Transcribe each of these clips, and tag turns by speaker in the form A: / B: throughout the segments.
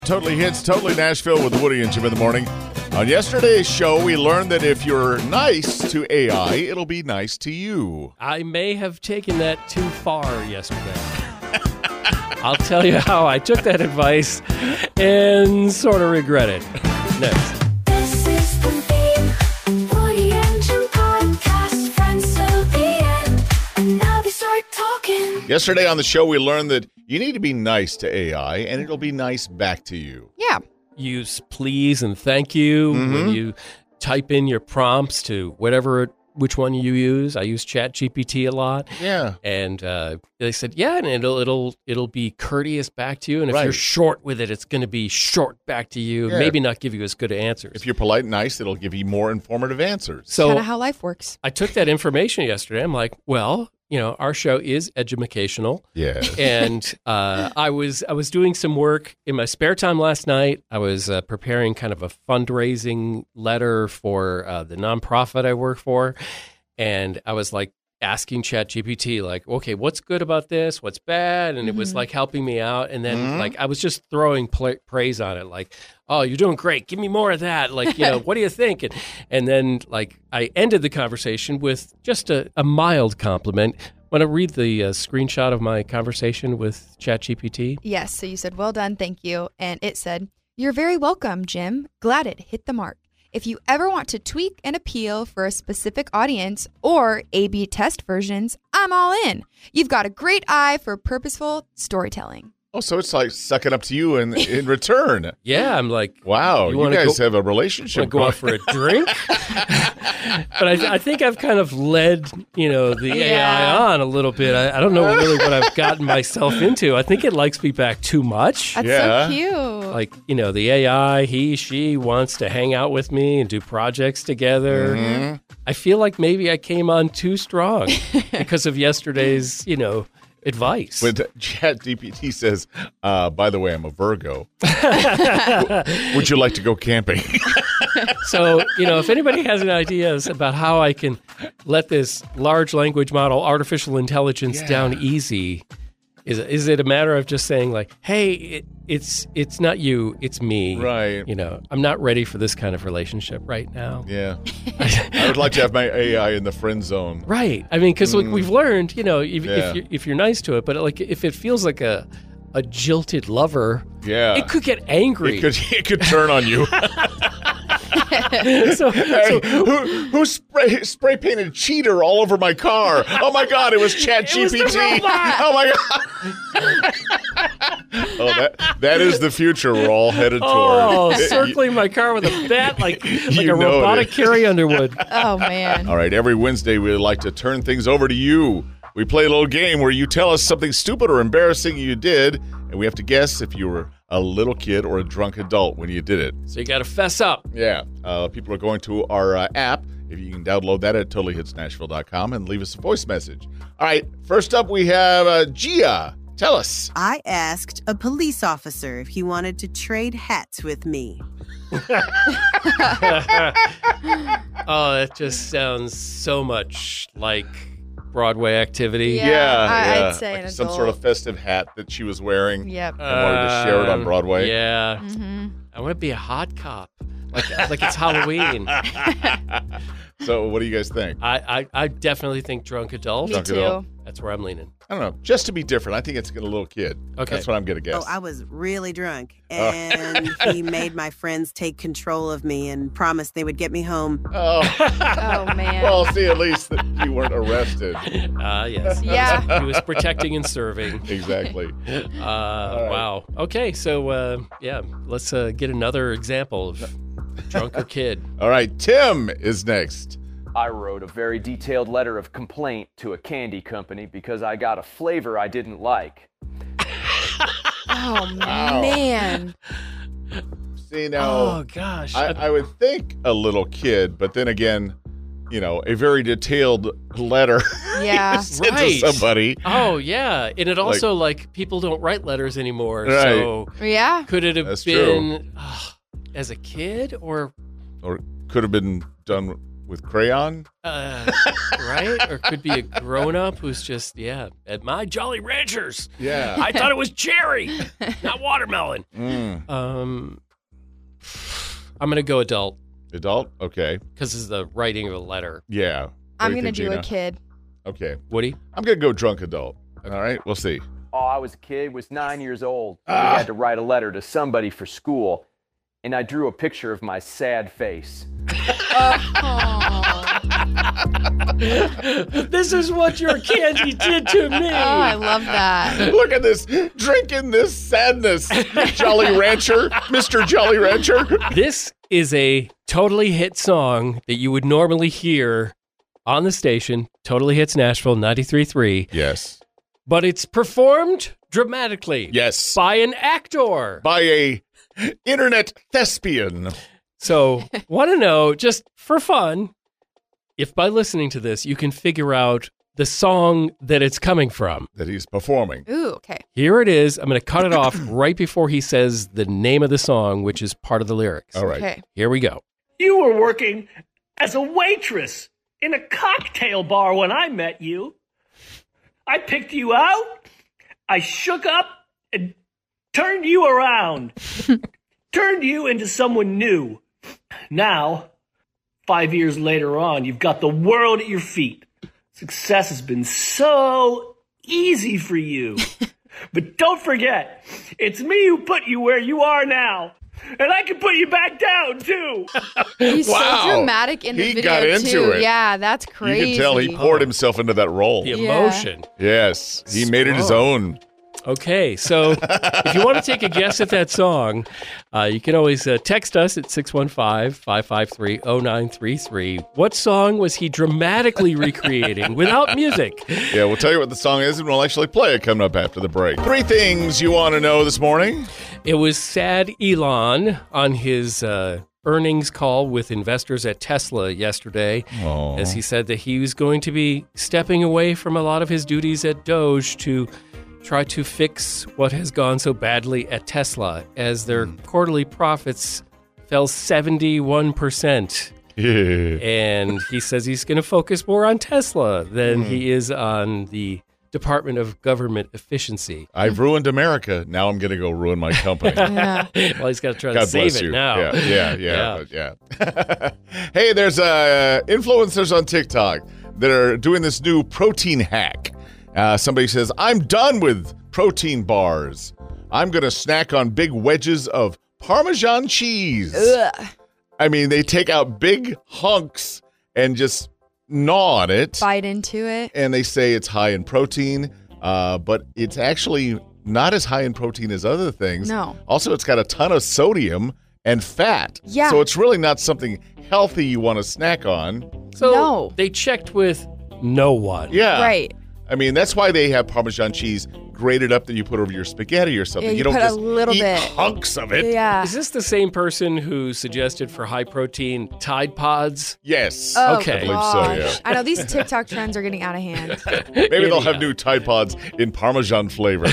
A: Totally Hits, Totally Nashville with Woody and Jim in the morning. On yesterday's show, we learned that if you're nice to AI, it'll be nice to you.
B: I may have taken that too far yesterday. I'll tell you how I took that advice and sort of regret it. Next.
C: This is the theme, Woody and Jim podcast, friends till the end, and now they start talking.
A: Yesterday on the show, we learned that you need to be nice to AI, and it'll be nice back to you.
D: Yeah.
B: Use please and thank you when you type in your prompts to which one you use. I use ChatGPT a lot.
A: Yeah.
B: And they said, yeah, and it'll be courteous back to you. And if
A: Right.
B: you're short with it, it's going to be short back to you.
A: Yeah.
B: Maybe not give you as good answers.
A: If you're polite and nice, it'll give you more informative answers.
B: So
D: Kind of how life works.
B: I took that information yesterday. I'm like, well, our show is edumacational.
A: Yes.
B: And I was doing some work in my spare time last night. I was preparing kind of a fundraising letter for the nonprofit I work for, and I was like asking ChatGPT, like, okay, what's good about this? What's bad? And it was like helping me out. And then like I was just throwing praise on it, like, oh, you're doing great. Give me more of that. Like, what do you think? And then like I ended the conversation with just a mild compliment. Want to read the screenshot of my conversation with ChatGPT?
D: Yes. So you said, well done. Thank you. And it said, you're very welcome, Jim. Glad it hit the mark. If you ever want to tweak and appeal for a specific audience or A/B test versions, I'm all in. You've got a great eye for purposeful storytelling.
A: Oh, so it's like sucking up to you in return.
B: Yeah, I'm like,
A: Wow, you guys have a relationship.
B: go out for a drink. But I think I've kind of led, the AI on a little bit. I don't know really what I've gotten myself into. I think it likes me back too much.
D: That's
A: Yeah.
D: so cute.
B: Like, the AI, she wants to hang out with me and do projects together. I feel like maybe I came on too strong because of yesterday's, advice.
A: When ChatGPT says, by the way, I'm a Virgo. Would you like to go camping?
B: So, if anybody has any ideas about how I can let this large language model, artificial intelligence down easy, is it a matter of just saying like, hey, it's not you, it's me.
A: Right.
B: I'm not ready for this kind of relationship right now.
A: Yeah. I would like to have my AI in the friend zone.
B: Right. I mean, because we've learned, if you're nice to it, but like if it feels like a jilted lover,
A: Yeah.
B: it could get angry.
A: It could turn on you.
B: so
A: Who spray painted cheater all over my car? Oh my God, it was ChatGPT. Oh my God. Oh, that is the future we're all headed toward.
B: circling my car with a bat like a
A: You know
B: robotic
A: it.
B: Carrie Underwood.
D: Oh, man.
A: All right, every Wednesday we like to turn things over to you. We play a little game where you tell us something stupid or embarrassing you did, and we have to guess if you were a little kid or a drunk adult when you did it.
B: So you got to fess up.
A: Yeah. People are going to our app. If you can download that at totallyhitsnashville.com and leave us a voice message. All right. First up, we have Gia. Tell us.
E: I asked a police officer if he wanted to trade hats with me.
B: Oh, that just sounds so much like Broadway activity.
D: Yeah, I'd say
A: like
D: an
A: some
D: adult.
A: sort of festive hat that she was wearing.
D: Yep.
A: And wanted to share it on Broadway.
B: Yeah.
D: Mm-hmm.
B: I want to be a hot cop. Like it's Halloween.
A: So what do you guys think?
B: I definitely think drunk adult.
D: Me
A: Drunk
D: too.
A: adult.
B: That's where I'm leaning.
A: I don't know. Just to be different. I think it's a little kid.
B: Okay.
A: That's what I'm going to guess.
E: Oh, I was really drunk. And he made my friends take control of me and promised they would get me home.
A: Oh,
D: Oh, man.
A: well, see, at least that you weren't arrested.
B: Yes.
D: Yeah.
B: He was protecting and serving.
A: Exactly.
B: Wow. Okay, so let's get another example of drunk or kid.
A: All right. Tim is next.
F: I wrote a very detailed letter of complaint to a candy company because I got a flavor I didn't like.
D: Oh, man.
A: See, now,
B: Oh gosh.
A: I would think a little kid, but then again, a very detailed letter
D: Yeah.
A: sent
B: Right.
A: to somebody.
B: Oh yeah, and it also like people don't write letters anymore.
A: Right.
B: So
D: Yeah.
B: could it have
A: That's
B: been as a kid or
A: Or could have been done with crayon.
B: Right? Or it could be a grown-up who's just, at my Jolly Ranchers.
A: Yeah.
B: I thought it was cherry, not watermelon.
A: Mm.
B: I'm going to go adult
A: Adult? Okay.
B: because it's the writing of a letter.
A: Yeah. What
D: I'm
A: you
D: going to
A: think,
D: do a
A: Gina?
D: kid.
A: Okay.
B: Woody?
A: I'm going to go drunk adult. All right. We'll see.
F: Oh, I was a kid, was 9 years old. We had to write a letter to somebody for school, and I drew a picture of my sad face.
B: This is what your candy did to me.
D: Oh, I love that.
A: Look at this. Drinking this sadness. Jolly Rancher. Mr. Jolly Rancher.
B: This is a totally hit song that you would normally hear on the station, Totally Hits Nashville 93.3,
A: Yes.
B: but it's performed dramatically
A: Yes.
B: by an actor.
A: By a internet thespian.
B: So, want to know, just for fun, if by listening to this, you can figure out the song that it's coming from.
A: That he's performing.
D: Ooh, okay.
B: Here it is. I'm going to cut it off right before he says the name of the song, which is part of the lyrics.
A: All right.
D: Okay.
B: Here we go.
G: You were working as a waitress in a cocktail bar when I met you. I picked you out, I shook up and turned you around, turned you into someone new. Now, 5 years later on, you've got the world at your feet. Success has been so easy for you. But don't forget, it's me who put you where you are now. And I can put you back down, too.
D: He's
A: Wow.
D: so dramatic in the
A: He
D: video,
A: got into
D: too.
A: it.
D: Yeah, that's crazy.
A: You can tell he poured himself into that role.
B: The emotion.
A: Yes. He made it his own.
B: Okay, so if you want to take a guess at that song, you can always text us at 615-553-0933. What song was he dramatically recreating without music?
A: Yeah, we'll tell you what the song is, and we'll actually play it coming up after the break. 3 things you want to know this morning.
B: It was sad Elon on his earnings call with investors at Tesla yesterday,
A: Aw.
B: as he said that he was going to be stepping away from a lot of his duties at Doge to try to fix what has gone so badly at Tesla, as their quarterly profits fell 71%.
A: Yeah.
B: And he says he's going to focus more on Tesla than he is on the Department of Government Efficiency.
A: I've ruined America. Now I'm going to go ruin my company.
D: Yeah.
B: Well, he's got to try to
A: God
B: save
A: bless
B: it
A: you.
B: now.
A: Yeah. Hey, there's influencers on TikTok that are doing this new protein hack. Somebody says, I'm done with protein bars. I'm going to snack on big wedges of Parmesan cheese.
D: Ugh.
A: I mean, they take out big hunks and just gnaw on it.
D: Bite into it.
A: And they say it's high in protein, but it's actually not as high in protein as other things.
D: No.
A: Also, it's got a ton of sodium and fat.
D: Yeah.
A: So it's really not something healthy you want to snack on.
B: So
D: No.
B: they checked with no one.
A: Yeah.
D: Right.
A: I mean, that's why they have Parmesan cheese grated up that you put over your spaghetti or something.
D: Yeah, you
A: don't
D: put a
A: just
D: little
A: eat
D: bit.
A: hunks of it.
D: Yeah.
B: Is this the same person who suggested for high protein Tide Pods?
A: Yes.
D: Oh,
B: Okay. I
A: believe so,
D: gosh.
A: yeah.
D: I know these TikTok trends are getting out of hand.
A: Maybe they'll have
B: Anyhow.
A: new Tide Pods in Parmesan flavor.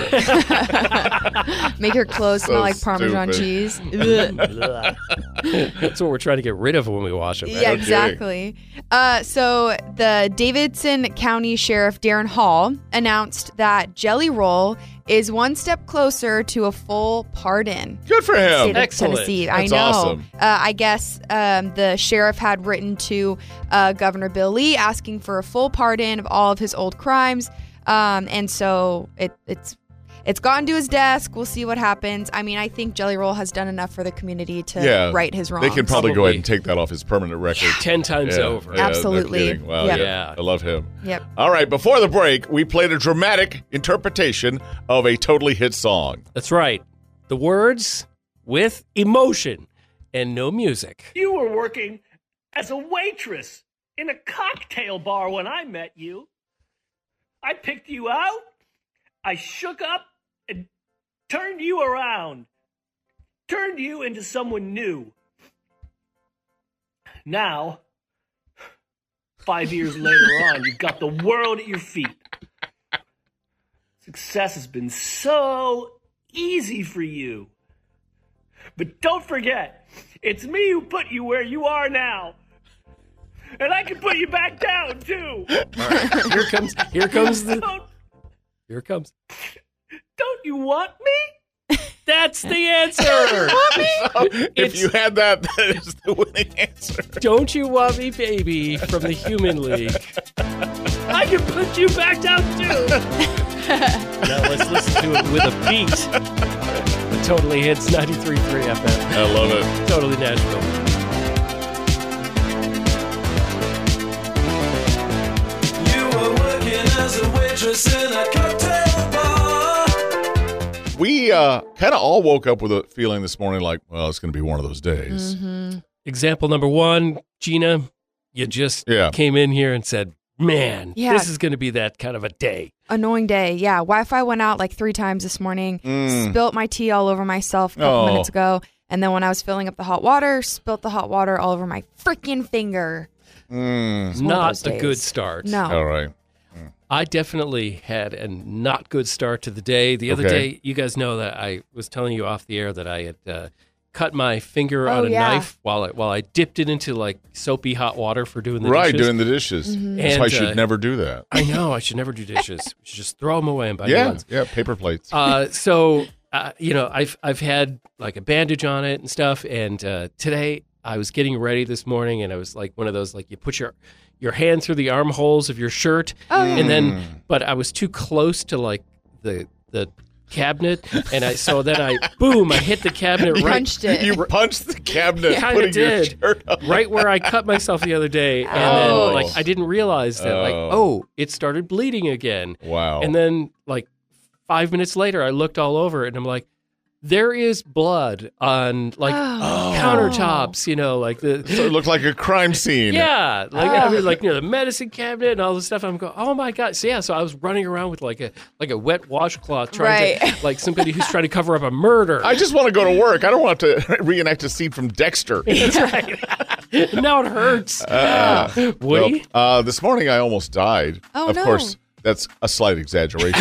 D: Make your clothes smell
A: So
D: like Parmesan
A: stupid.
D: cheese. Ugh.
B: That's what we're trying to get rid of when we wash them.
D: Yeah,
A: Okay.
D: exactly. So the Davidson County Sheriff Darren Hall announced that Jelly Roll is one step closer to a full pardon.
A: Good for him.
D: State of
B: Excellent.
D: Tennessee. I
A: That's
D: know.
A: awesome.
D: I guess the sheriff had written to Governor Bill Lee asking for a full pardon of all of his old crimes, and so it's gotten to his desk. We'll see what happens. I mean, I think Jelly Roll has done enough for the community to right his wrongs.
A: They can probably go
B: Probably.
A: ahead and take that off his permanent record.
B: 10 times
A: Yeah,
B: over.
A: yeah, no
D: Absolutely.
A: kidding. Wow,
D: Yep.
A: yeah. I love him.
D: Yep.
A: All right, before the break, we played a dramatic interpretation of a totally hit song.
B: That's right. The words with emotion and no music.
G: You were working as a waitress in a cocktail bar when I met you. I picked you out, I shook up and turned you around, turned you into someone new. Now, 5 years later on, you've got the world at your feet. Success has been so easy for you. But don't forget, it's me who put you where you are now. And I can put you back down, too.
B: All right. Here comes Here it comes.
G: Don't you want me?
B: That's the answer.
A: If you had that is the winning answer.
B: Don't you want me, baby, from the Human League.
G: I can put you back down, too.
B: Now let's listen to it with a beat. The Totally Hits 93.3 FM.
A: I love it.
B: Totally Nashville.
H: As a waitress in a cocktail bar.
A: We kind of all woke up with a feeling this morning like, well, it's going to be one of those days.
D: Mm-hmm.
B: Example number one, Gina, you just came in here and said, man, this is going to be that kind of a day.
D: Annoying day. Yeah. Wi-Fi went out like 3 times this morning. Spilt my tea all over myself a couple minutes ago. And then when I was filling up the hot water, spilt the hot water all over my freaking finger.
B: Not a good start.
D: No.
A: All right.
B: I definitely had a not good start to the day. The other day, you guys know that I was telling you off the air that I had cut my finger on a knife while I dipped it into like soapy hot water for doing the dishes.
A: Right, doing the dishes. That's why I should never do that.
B: I know, I should never do dishes. You should just throw them away and buy new ones.
A: Yeah, paper plates.
B: So, I've had like a bandage on it and stuff. And today I was getting ready this morning and I was like one of those, like you put your hand through the armholes of your shirt. And then, but I was too close to like the cabinet. And I hit the cabinet
D: You
B: right.
D: punched it.
A: You punched the cabinet putting your shirt up.
B: Right where I cut myself the other day. And then like, I didn't realize that it started bleeding again.
A: Wow.
B: And then like 5 minutes later, I looked all over it and I'm like, there is blood on like countertops, like the.
A: So it looked like a crime scene.
B: Yeah, like the medicine cabinet and all this stuff. I'm going, oh my god! So I was running around with like a wet washcloth, trying to like somebody who's trying to cover up a murder.
A: I just want to go to work. I don't want to reenact a scene from Dexter.
B: That's right. Now it hurts. Woody?
A: This morning I almost died.
D: Oh,
A: of course. That's a slight exaggeration.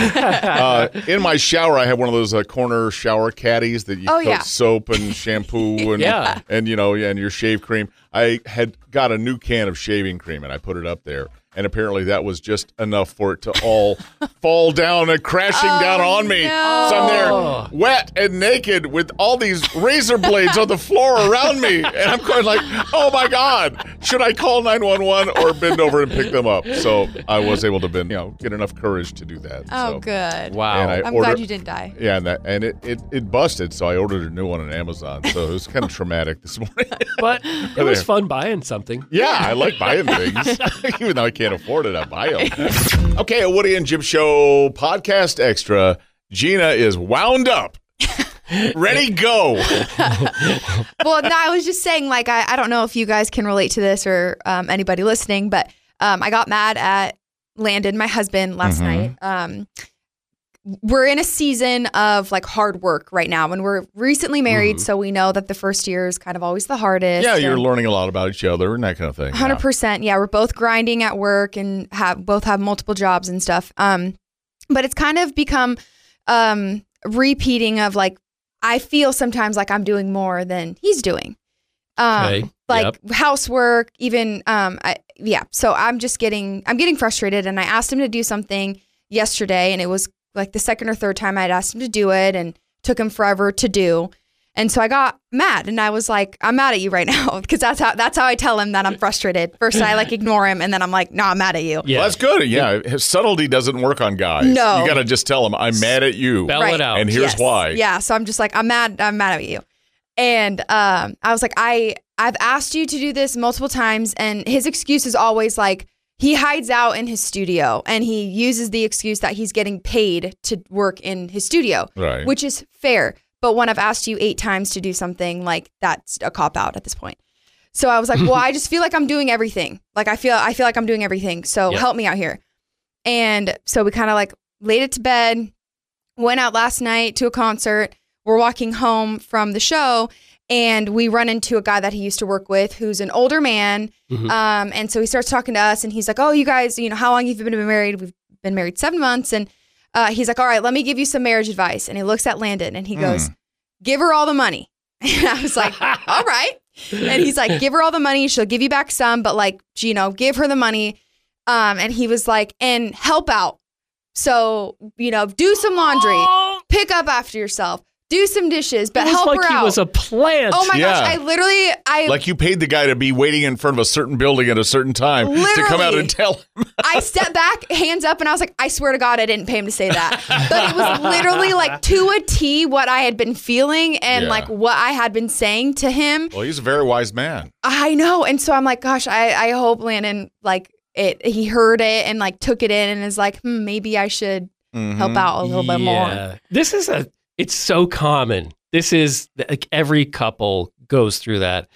A: In my shower, I have one of those corner shower caddies that you put soap and shampoo and and your shave cream. I had got a new can of shaving cream and I put it up there. And apparently that was just enough for it to all fall down and crashing down on me.
D: No.
A: So I'm there wet and naked with all these razor blades on the floor around me. And I'm going like, oh my God, should I call 911 or bend over and pick them up? So I was able to get enough courage to do that.
D: Oh,
A: so.
D: good.
B: Wow.
D: I'm glad you didn't die.
A: Yeah, and it busted, so I ordered a new one on Amazon. So it was kind of traumatic this morning.
B: But it was fun buying something.
A: Yeah, I like buying things. Even though I can't afford it, I buy them. Okay, a Woody and Jim Show podcast extra. Gina is wound up. Ready, go.
D: Well, no, I was just saying, like, I don't know if you guys can relate to this or anybody listening, but I got mad at Landon, my husband, last night. We're in a season of like hard work right now, and we're recently married, so we know that the first year is kind of always the hardest.
A: Yeah, you're learning a lot about each other and that kind of thing.
D: 100%. Yeah, we're both grinding at work and both have multiple jobs and stuff. But it's kind of become repeating of like, I feel sometimes like I'm doing more than he's doing. Housework, even so I'm getting frustrated, and I asked him to do something yesterday, and it was like the second or third time I'd asked him to do it and took him forever to do. And so I got mad, and I was like, I'm mad at you right now, because that's how I tell him that I'm frustrated. First I like ignore him, and then I'm like, no, I'm mad at you.
A: Yeah. Well, that's good. Yeah. Subtlety doesn't work on guys.
D: No.
A: You got to just tell them, I'm mad at you.
B: Spell it out.
A: And here's why.
D: Yeah. So I'm just like, I'm mad at you. And I was like, I've asked you to do this multiple times, and his excuse is always like, he hides out in his studio, and he uses the excuse that he's getting paid to work in his studio,
A: right? Which
D: is fair. But when I've asked you 8 times to do something, like, that's a cop out at this point. So I was like, well, I just feel like I'm doing everything. Like I feel like I'm doing everything. So help me out here. And so we kind of like laid it to bed, went out last night to a concert. We're walking home from the show, and we run into a guy that he used to work with who's an older man. And so he starts talking to us, and he's like, oh, you guys, how long have you been married? We've been married 7 months. And he's like, all right, let me give you some marriage advice. And he looks at Landon, and he goes, give her all the money. And I was like, all right. And he's like, give her all the money. She'll give you back some, but like, give her the money. And he was like, and help out. So, do some laundry, pick up after yourself, do some dishes, but help her out.
B: He was a plant.
D: Oh my gosh. I
A: like you paid the guy to be waiting in front of a certain building at a certain time to come out and tell him.
D: I stepped back, hands up, and I was like, I swear to God, I didn't pay him to say that. But it was literally like to a T what I had been feeling and like what I had been saying to him.
A: Well, he's a very wise man.
D: I know. And so I'm like, gosh, I hope Landon, like, he heard it and like took it in and is like, maybe I should help out a little bit more.
B: It's so common. This is like every couple goes through that.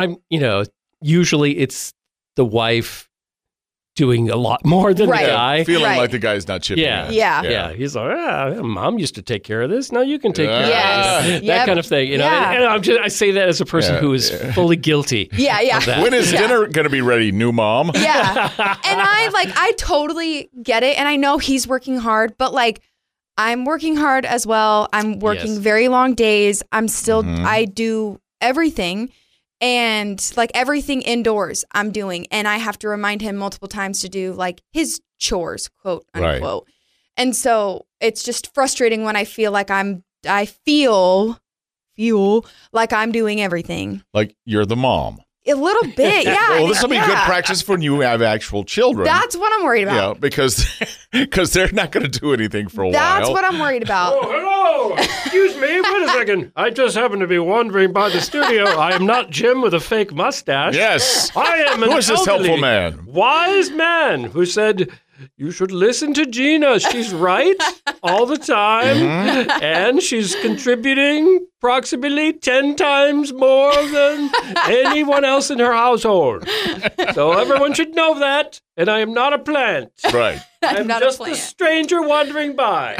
B: Usually it's the wife doing a lot more than the guy.
A: Feeling like the guy's not chipping in.
B: Yeah. He's like, Mom used to take care of this. Now you can take care of this. That kind of thing. And I say that as a person who is fully guilty. Of that.
A: When is dinner going to be ready, new mom?
D: Yeah. And I totally get it. And I know he's working hard, but like, I'm working hard as well. I'm working very long days. I'm still, I do everything. And like everything indoors I'm doing. And I have to remind him multiple times to do like his chores, quote unquote. Right. And so it's just frustrating when I feel like I feel like I'm doing everything.
A: Like you're the mom.
D: A little bit, yeah.
A: Well, this will be good practice for when you have actual children.
D: That's what I'm worried about.
A: Yeah, because they're not going to do anything for a while.
D: That's what I'm worried about.
B: Oh, hello. Excuse me. Wait a second. I just happen to be wandering by the studio. I am not Jim with a fake mustache.
A: Yes.
B: I am an
A: Who is this helpful man?
B: Wise man who said, you should listen to Gina. She's right all the time. And she's contributing approximately 10 times more than anyone else in her household. So everyone should know that. And I am not a plant.
A: Right.
D: I'm not
B: just
D: a plant.
B: a stranger wandering by.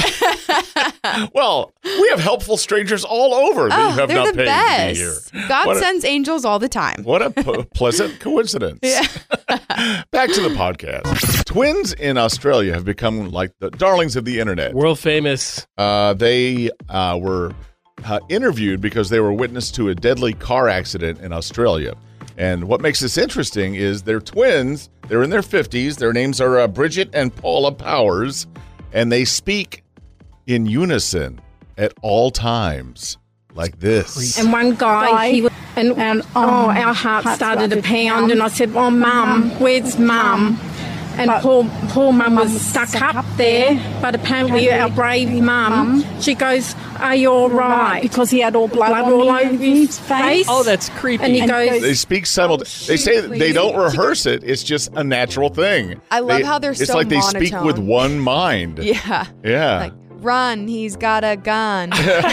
A: Well, we have helpful strangers all over that you have
D: they're
A: not
D: the
A: paid
D: best.
A: to be here.
D: God sends angels all the time.
A: What a pleasant coincidence. Back to the podcast. Twins in Australia have become like the darlings of the internet.
B: World famous.
A: They were interviewed because they were witness to a deadly car accident in Australia. And what makes this interesting is they're twins. They're in their 50s. Their names are Bridget and Paula Powers, and they speak in unison at all times, like this.
I: And one guy, he was, and our heart started to pound, and I said, "Oh, Mum, where's Mum?" And poor Mum was stuck up there, but apparently our brave Mum, she goes, "Are you all right?"
J: Because he had all blood
I: all over his face.
B: Oh, that's creepy.
I: And he goes,
A: they speak simultaneously. They say that they don't rehearse it. It's just a natural thing.
D: I love how they're
A: It's
D: so
A: like they
D: monotone.
A: speak with one mind.
D: Yeah.
A: Yeah.
D: Like, run, he's got a gun.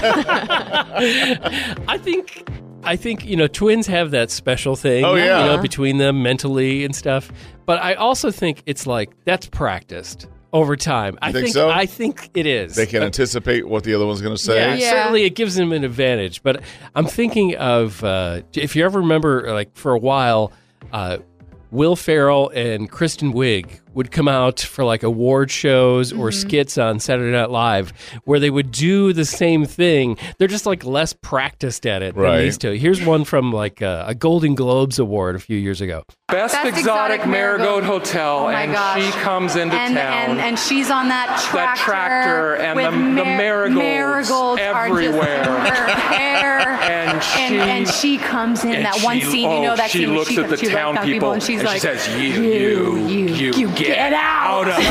B: I think twins have that special thing.
A: Oh, yeah.
B: Between them mentally and stuff. But I also think it's like that's practiced over time. I
A: think so?
B: I think it is.
A: They can anticipate what the other one's going to say.
B: Yeah, certainly it gives them an advantage. But I'm thinking of if you ever remember, like for a while, Will Ferrell and Kristen Wiig would come out for like award shows or skits on Saturday Night Live where they would do the same thing. They're just like less practiced at it than these two. Here's one from like a Golden Globes award a few years ago.
K: Best exotic Marigold Hotel, and she comes into town.
J: And she's on that tractor
K: and
J: with
K: the marigolds
J: Are
K: everywhere.
J: just in her hair. And she comes in that one scene, that
K: she
J: scene where
K: looks at the town people
J: and she's like,
K: she says, you get out of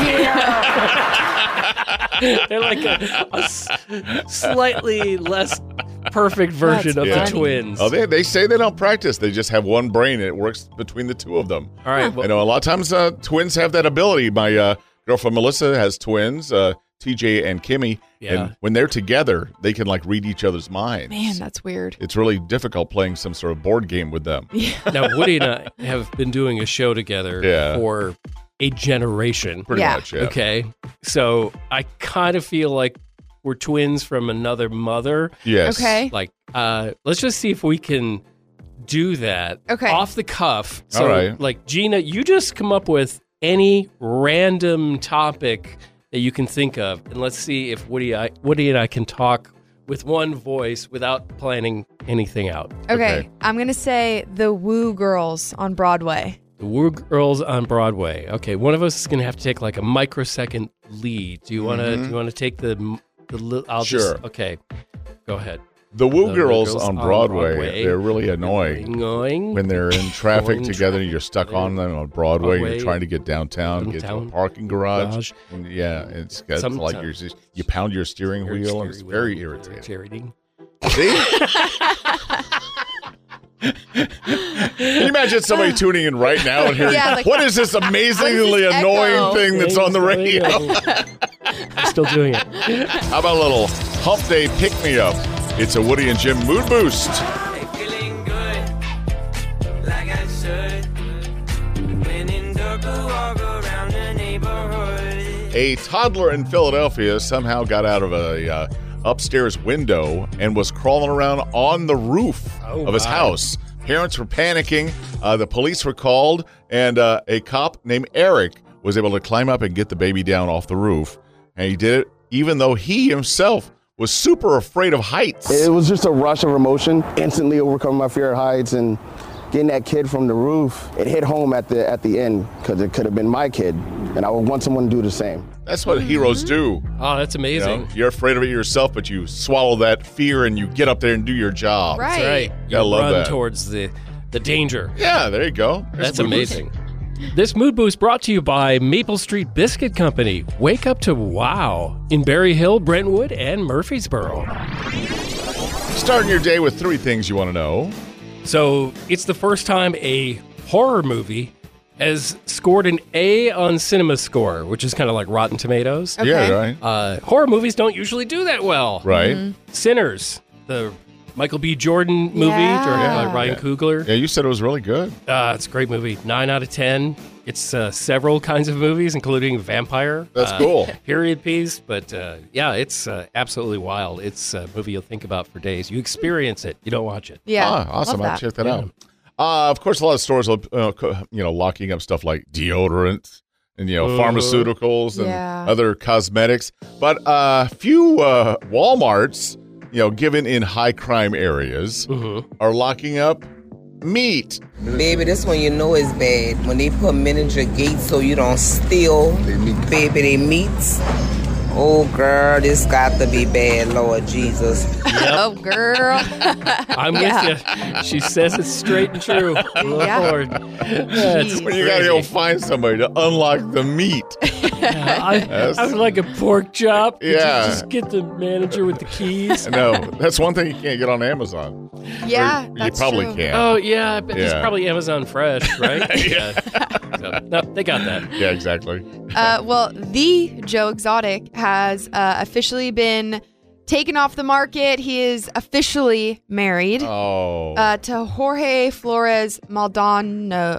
K: here.
B: They're like a slightly less perfect version of the twins.
A: Oh, they say they don't practice. They just have one brain, and it works between the two of them.
B: All right.
A: Well, a lot of times twins have that ability. My girlfriend Melissa has twins, TJ and Kimmy.
B: Yeah.
A: And when they're together, they can like read each other's minds.
D: Man, that's weird.
A: It's really difficult playing some sort of board game with them.
B: Now, Woody and I have been doing a show together for a generation.
A: Pretty much, yeah.
B: Okay. So I kind of feel like we're twins from another mother.
A: Yes.
D: Okay.
B: Like, let's just see if we can do that.
D: Okay.
B: Off the cuff. So,
A: all right.
B: like, Gina, you just come up with any random topic that you can think of, and let's see if Woody and I can talk with one voice without planning anything out.
D: Okay. I'm going to say the Woo Girls on Broadway.
B: The Woo Girls on Broadway. Okay, one of us is going to have to take like a microsecond lead. Do you want to take the
A: Sure.
B: Okay, go ahead.
A: The Woo Girls on Broadway, they're really annoying. When they're in traffic together, you're stuck on them on Broadway, you're trying to get downtown, get to a parking garage. And it's like you pound your steering wheel, and it's very irritating. See? Can you imagine somebody tuning in right now and hearing, what is this amazingly annoying thing that's on the radio?
B: I'm still doing it.
A: How about a little hump day pick-me-up? It's a Woody and Jim mood boost.
H: Feeling good, like I should. When in dark, walk around the neighborhood.
A: A toddler in Philadelphia somehow got out of a upstairs window and was crawling around on the roof of his house. Parents were panicking. The police were called, and a cop named Eric was able to climb up and get the baby down off the roof. And he did it even though he himself was super afraid of heights.
L: It was just a rush of emotion, instantly overcoming my fear of heights and getting that kid from the roof. It hit home at the end because it could have been my kid, and I would want someone to do the same.
A: That's what heroes do.
B: Oh, that's amazing.
A: You're afraid of it yourself, but you swallow that fear and you get up there and do your job.
D: Right.
B: That's right.
A: You love
B: run
A: that.
B: towards the danger.
A: Yeah, there you go.
B: That's amazing. This Mood Boost brought to you by Maple Street Biscuit Company. Wake up to wow in Berry Hill, Brentwood, and Murfreesboro.
A: Starting your day with 3 things you want to know.
B: So it's the first time a horror movie has scored an A on CinemaScore, which is kind of like Rotten Tomatoes.
D: Okay.
A: Yeah, right.
B: Horror movies don't usually do that well.
A: Right.
B: Sinners, the Michael B. Jordan movie directed by Ryan Coogler.
A: Yeah, you said it was really good.
B: It's a great movie. 9 out of 10. It's several kinds of movies, including vampire.
A: That's cool.
B: Period piece. But it's absolutely wild. It's a movie you'll think about for days. You experience it. You don't watch it.
D: Yeah.
A: Awesome.
D: Love
A: I'll check that out. Of course, a lot of stores are locking up stuff like deodorant and, pharmaceuticals and other cosmetics. But few Walmarts, given in high crime areas, are locking up meat.
M: Baby, this one you know is bad. When they put men in your gate so you don't steal, baby, they meats. Oh, girl, this got to be bad, Lord Jesus.
D: Oh, girl.
B: I'm with you. She says it's straight and true. Lord. That's
A: when you got to go find somebody to unlock the meat.
B: I would like a pork chop. Could you
A: Yeah.
B: just get the manager with the keys.
A: No, that's one thing you can't get on Amazon.
D: Yeah,
A: Or
D: that's
A: you probably
D: true.
A: can.
B: Oh, yeah. But it's
A: Yeah.
B: probably Amazon Fresh, right? So, no, they got that.
A: Yeah, exactly.
D: Well, the Joe Exotic has officially been taken off the market. He is officially married to Jorge Flores Maldonado.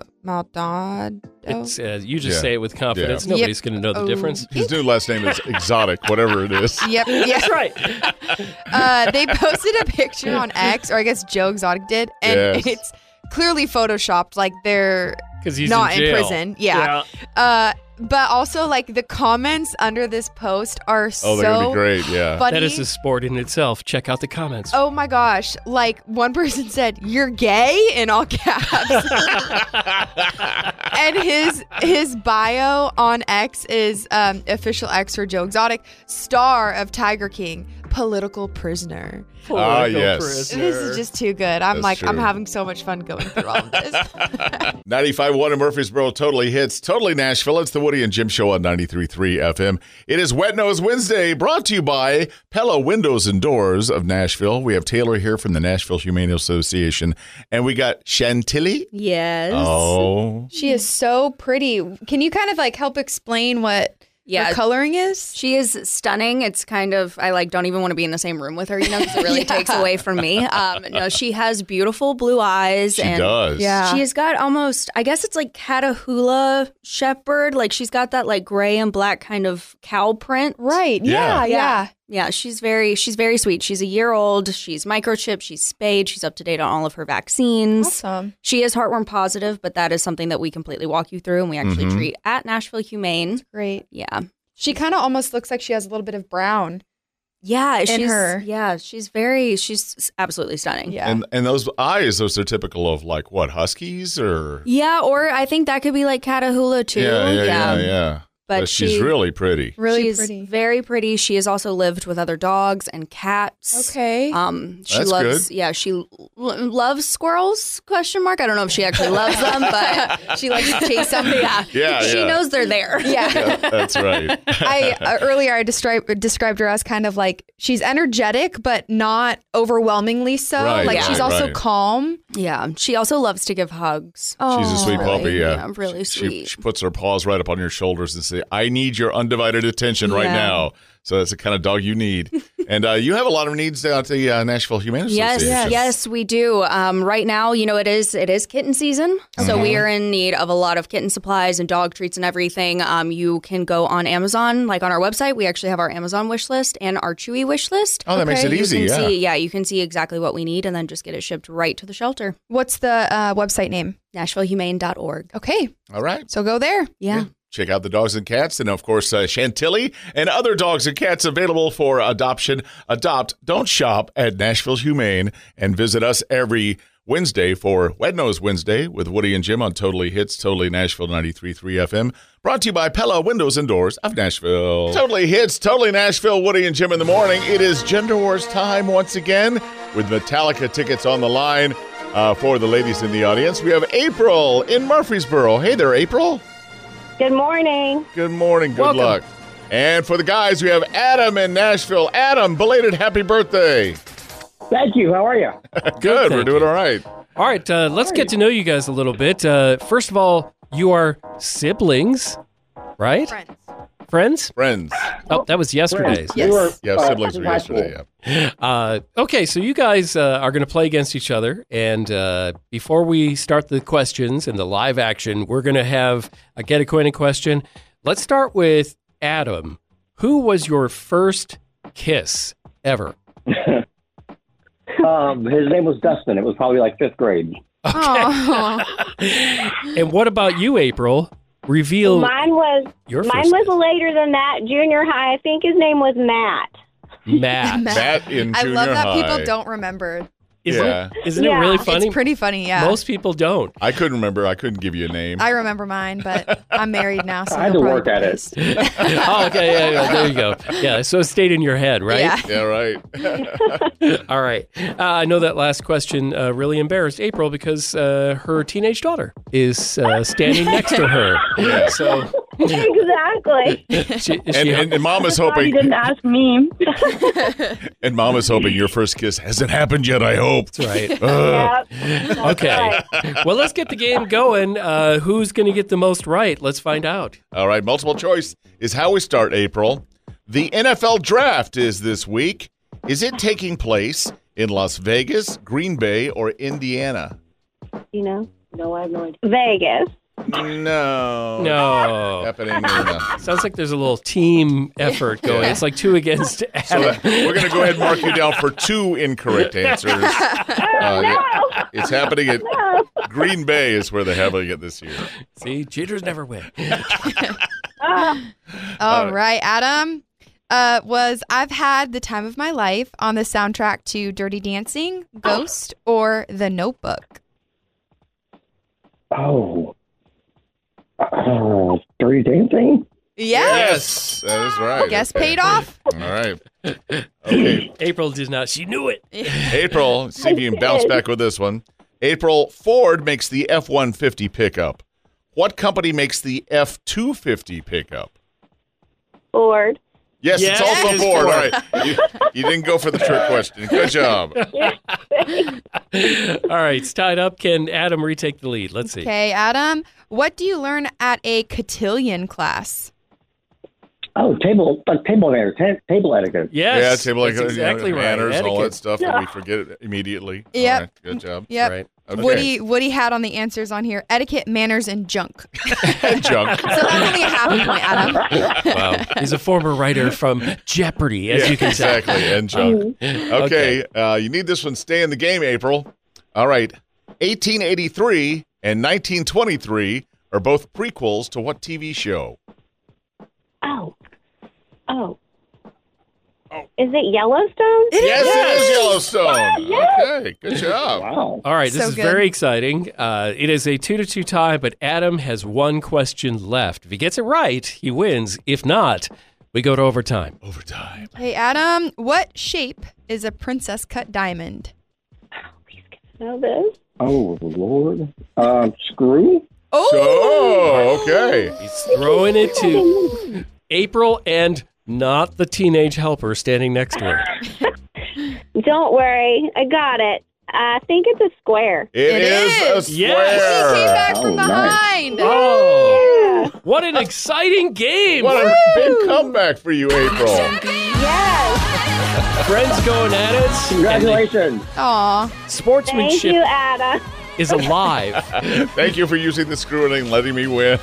B: It's, you just say it with confidence.
A: Yeah.
B: Nobody's going to know the difference.
A: His new last name is Exotic, whatever it is.
D: Yep.
B: That's right.
D: They posted a picture on X, or I guess Joe Exotic did, and
A: Yes.
D: it's clearly photoshopped, like they're
B: 'Cause he's
D: not
B: in
D: in
B: jail.
D: prison. Yeah. But also, like, the comments under this post are
A: Oh, they're going to be great, yeah.
D: funny.
B: That is a sport in itself. Check out the comments.
D: Oh my gosh. Like, one person said, "You're gay," in all caps. And his bio on X is official X for Joe Exotic, star of Tiger King, political prisoner.
A: Yes.
D: This is just too good. I'm
A: That's
D: I'm
A: true.
D: having so much fun going through all of this.
A: 95.1 in Murfreesboro totally hits. Totally Nashville. It's the Woody and Jim Show on 93.3 FM. It is Wet Nose Wednesday, brought to you by Pella Windows and Doors of Nashville. We have Taylor here from the Nashville Humane Association, and we got Chantilly.
N: Yes.
A: Oh.
D: She is so pretty. Can you kind of like help explain what her coloring is?
N: She is stunning. It's kind of, I don't even want to be in the same room with her, because it really takes away from me. No, she has beautiful blue eyes.
A: She
N: and
A: does.
D: Yeah.
N: She has got almost, I guess it's like Catahoula Shepherd. Like she's got that like gray and black kind of cow print.
D: Right. Yeah.
N: Yeah, she's very sweet. She's a year old. She's microchipped. She's spayed. She's up to date on all of her vaccines.
D: Awesome.
N: She is heartworm positive, but that is something that we completely walk you through, and we actually treat at Nashville Humane.
D: Great.
N: Yeah.
D: She kind of almost looks like she has a little bit of brown
N: Yeah, she's absolutely stunning.
D: Yeah.
A: And those eyes, those are typical of like what, huskies or?
N: Yeah, or I think that could be like Catahoula too.
A: Yeah.
N: But
A: she's really pretty.
N: She's
D: pretty.
N: very pretty. She has also lived with other dogs and cats.
D: Okay.
N: She
A: That's
N: loves.
A: good.
N: Yeah, she loves squirrels? Question mark. I don't know if she actually loves them, but she likes to chase them. Yeah. She knows they're there.
D: Yeah.
A: That's right.
D: Earlier I described her as kind of like she's energetic, but not overwhelmingly so.
A: Right,
D: she's also
A: right.
D: calm.
N: Yeah. She also loves to give hugs.
A: She's a sweet puppy, yeah.
N: Yeah, really sweet.
A: She puts her paws right up on your shoulders and say, I need your undivided attention right
N: Yeah.
A: now. So that's the kind of dog you need. And you have a lot of needs down at the Nashville Humane Association.
N: Yes, we do. Right now, it is kitten season. So we are in need of a lot of kitten supplies and dog treats and everything. You can go on Amazon, like on our website. We actually have our Amazon wish list and our Chewy wish list.
A: Oh, that makes it easy,
N: You can see exactly what we need and then just get it shipped right to the shelter.
D: What's the website name?
N: NashvilleHumane.org.
D: Okay.
A: All right.
D: So go there.
N: Yeah.
A: Check out the dogs and cats. And, of course, Chantilly and other dogs and cats available for adoption. Adopt, don't shop at Nashville's Humane. And visit us every Wednesday for Wed Nose Wednesday with Woody and Jim on Totally Hits, Totally Nashville 93.3 FM. Brought to you by Pella Windows and Doors of Nashville. Totally Hits, Totally Nashville, Woody and Jim in the morning. It is Gender Wars time once again with Metallica tickets on the line for the ladies in the audience. We have April in Murfreesboro. Hey there, April.
O: Good morning.
A: Good morning. Good
O: Welcome.
A: luck. And for the guys, we have Adam in Nashville. Adam, belated happy birthday.
P: Thank you. How are you?
A: Good. We're doing all right.
B: All right, let's get to know you guys a little bit. First of all, you are siblings, right? Friends?
A: Friends.
B: Oh, that was yesterday's.
A: Yes. Siblings were yesterday. Yeah.
B: Okay, so you guys are going to play against each other. And before we start the questions and the live action, we're going to have a get acquainted question. Let's start with Adam. Who was your first kiss ever?
P: His name was Dustin. It was probably like 5th grade.
B: And what about you, April? Reveal
O: Mine was
B: your
O: mine
B: first
O: was later than that. Junior high. I think his name was Matt.
B: Matt.
A: Matt in
D: I
A: junior
D: love that
A: high.
D: people don't remember.
B: Isn't it really funny?
D: It's pretty funny, yeah.
B: Most people don't.
A: I couldn't remember. I couldn't give you a name.
D: I remember mine, but I'm married now, so
A: I had
D: he'll
A: to
D: probably
A: work at
D: be
A: it.
D: pissed.
B: Oh, okay. Yeah, there you go. Yeah, so it stayed in your head, right?
D: Yeah.
A: right.
B: All right. I know that last question really embarrassed April because her teenage daughter is standing next to her.
A: Yeah.
B: So
O: Exactly.
A: And Mom is
O: Sorry
A: hoping.
O: you didn't ask me.
A: And Mom is hoping your first kiss hasn't happened yet. I hope.
B: That's right.
O: Yep.
B: Okay. Well, let's get the game going. Who's going to get the most right? Let's find out.
A: All right. Multiple choice is how we start, April. The NFL draft is this week. Is it taking place in Las Vegas, Green Bay, or Indiana?
O: You know? No, I have no idea. Vegas.
B: No.
A: Happening in
B: Sounds like there's a little team effort going.
A: Yeah.
B: It's like 2 against
A: So
B: Adam.
A: we're going to go ahead and mark you down for 2 incorrect answers. It's happening at Green Bay is where they're having it this year.
B: See, cheaters never win.
D: All right, Adam. Was I've had the time of my life on the soundtrack to Dirty Dancing, Ghost, or The Notebook?
P: Dirty Dancing?
D: Yes.
A: That is right.
D: Guess paid off.
A: All right. Okay.
B: April did not. She knew it.
A: April, see if you can bounce back with this one. April, Ford makes the F-150 pickup. What company makes the F-250 pickup?
O: Ford.
A: Yes,
B: Yes,
A: it's also
B: it is
A: Ford.
B: Ford.
A: All right. You didn't go for the trick question. Good job.
B: All right, it's tied up. Can Adam retake the lead? Let's see.
D: Okay, Adam. What do you learn at a cotillion class?
P: Table etiquette.
B: Yes,
A: Yeah, table
B: that's
A: like
B: exactly right.
A: manners, all that
B: Etiquette.
A: stuff that we forget immediately.
D: Yep.
A: All right, good job.
D: Yep.
B: Right.
A: Okay.
D: Woody had on the answers on here: etiquette, manners, and junk.
A: Junk.
D: So that's only a half a point, Adam.
B: Wow. He's a former writer from Jeopardy, as you can tell.
A: Exactly, and junk. Okay, you need this one. Stay in the game, April. All right. 1883 and 1923 are both prequels to what TV show?
O: Oh. Is it Yellowstone?
A: Yes, it is Yellowstone.
O: Yes.
A: Okay, good job.
P: Wow.
B: All right, this
D: So
B: is
D: good.
B: very exciting. It is a 2-2 tie, but Adam has one question left. If he gets it right, he wins. If not, we go to overtime.
A: Overtime.
D: Hey, Adam, what shape is a princess cut diamond?
O: Know this?
P: Oh, Lord. Screw?
A: Oh, okay.
B: He's throwing it to April and not the teenage helper standing next to her.
O: Don't worry, I got it. I think it's a square.
A: It is a
B: Yes.
A: square.
D: He came back from
P: nice.
D: behind.
B: Oh, what an exciting game.
A: What a big comeback for you, April.
O: Yes.
B: Friends going at it.
P: Congratulations.
D: Aw.
O: Thank
B: Sportsmanship
O: you, Ada.
B: is alive.
A: Thank you for using the screw and letting me win.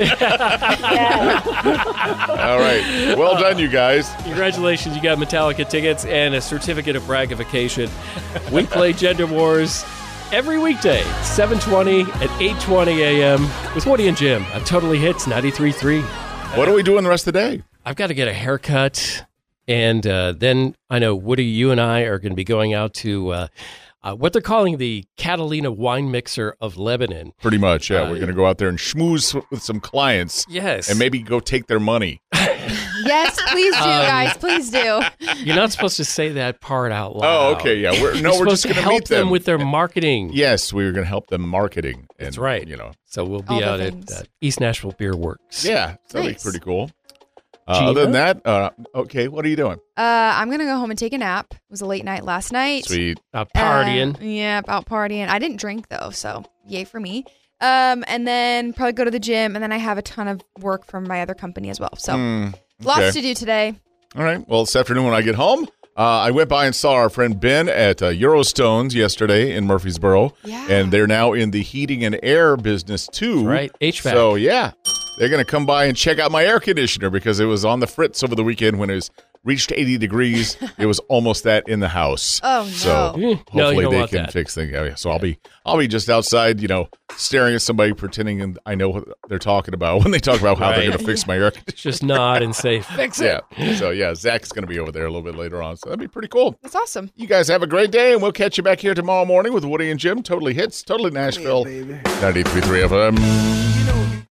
A: All right. Well done, you guys.
B: Congratulations, you got Metallica tickets and a certificate of braggification. We play Gender Wars every weekday, 7:20 and 8:20 a.m. with Woody and Jim on Totally Hits 93.3.
A: What are we doing the rest of the day?
B: I've got to get a haircut, and then I know, Woody, you and I are going to be going out to what they're calling the Catalina Wine Mixer of Lebanon.
A: Pretty much, yeah. We're going to go out there and schmooze with some clients.
B: Yes.
A: And maybe go take their money.
D: Yes, please do, guys. Please do.
B: You're not supposed to say that part out loud.
A: Oh, okay, yeah. We're
B: You're
A: just
B: supposed
A: going to
B: help
A: meet them
B: with their marketing.
A: Yes, we were going to help them marketing. And,
B: That's right.
A: You know.
B: So we'll
D: All
B: be
D: the
B: out
D: things.
B: at East Nashville Beer Works.
A: Yeah, that'll
D: Nice.
A: be pretty cool.
B: Gina?
A: Other than that, okay, what are you doing?
D: I'm going to go home and take a nap. It was a late night last night.
A: Sweet.
B: Partying.
D: Yeah, out partying. I didn't drink, though, so yay for me. And then probably go to the gym, and then I have a ton of work from my other company as well. So lots
A: okay.
D: to do today.
A: All right. Well, this afternoon when I get home, I went by and saw our friend Ben at Eurostones yesterday in Murfreesboro.
D: Yeah.
A: And they're now in the heating and air business, too.
B: Right, HVAC.
A: So, yeah, they're going to come by and check out my air conditioner because it was on the fritz over the weekend when it reached 80 degrees. It was almost that in the house.
D: Oh, no.
A: So
B: No, you
A: hopefully
B: don't
A: they
B: want
A: can
B: that.
A: fix things. Oh, yeah. So I'll be just outside, staring at somebody pretending and I know what they're talking about when they talk about how they're
B: Right.
A: going to fix my air conditioner.
B: Just nod and say, fix it.
A: Yeah. So, yeah, Zach's going to be over there a little bit later on. So that'd be pretty cool.
D: That's awesome.
A: You guys have a great day, and we'll catch you back here tomorrow morning with Woody and Jim. Totally Hits, Totally Nashville, 93.3 FM.